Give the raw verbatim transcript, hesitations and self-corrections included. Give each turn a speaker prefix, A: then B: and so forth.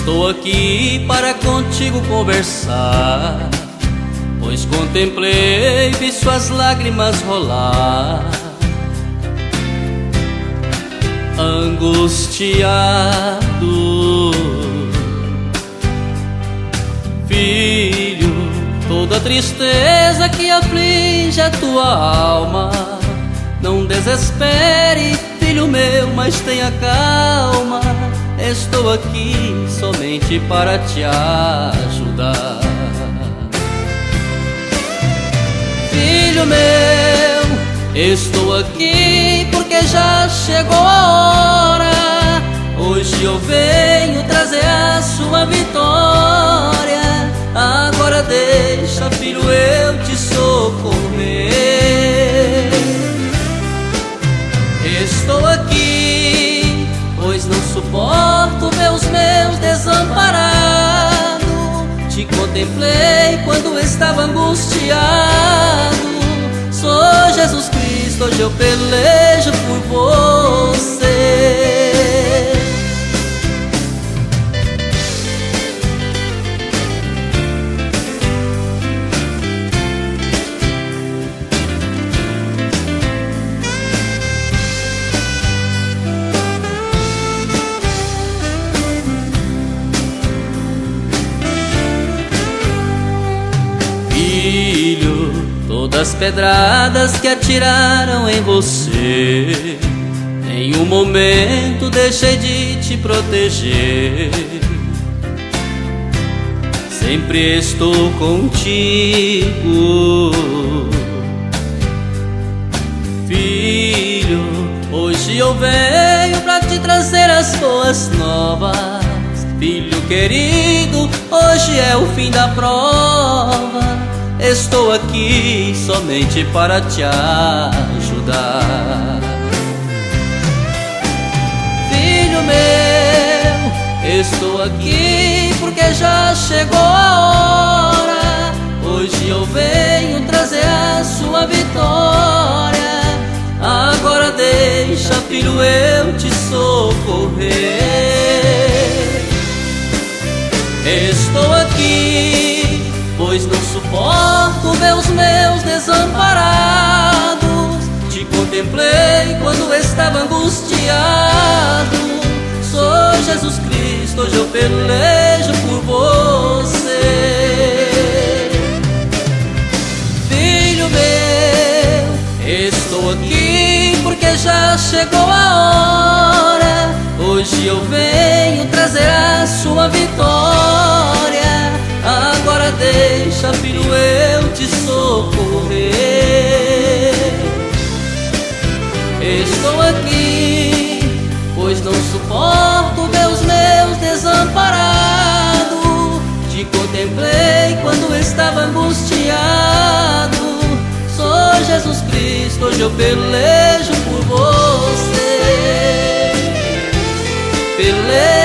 A: Estou aqui para contigo conversar, pois contemplei e vi suas lágrimas rolar. Angustiado, filho, toda tristeza que aflige a tua alma, não desespere, filho meu, mas tenha calma. Estou aqui somente para te ajudar. Filho meu, estou aqui porque já chegou a hora. Hoje eu venho trazer a sua vitória. Agora deixa, filho, eu te socorrer. Estou aqui, pois não suporto ver os meus desamparados. Te contemplei quando estava angustiado. Sou Jesus Cristo, hoje eu pelejo por você. Filho, todas as pedradas que atiraram em você, em um momento deixei de te proteger. Sempre estou contigo. Filho, hoje eu venho pra te trazer as boas novas. Filho querido, hoje é o fim da prova. Estou aqui somente para te ajudar. Filho meu, estou aqui porque já chegou a hora. Hoje eu venho trazer a sua vitória. Agora deixa, filho, eu te socorrer. Estou aqui, pois não suporto ver os meus desamparados. Te contemplei quando estava angustiado. Sou Jesus Cristo, hoje eu pelejo por você. Filho meu, estou aqui porque já chegou a hora. Hoje eu venho trazer a sua vitória. Agora deixa, filho, eu te socorrer. Estou aqui, pois não suporto ver os meus desamparados. Te contemplei quando estava angustiado. Sou Jesus Cristo, hoje eu pelejo por você. Pelejo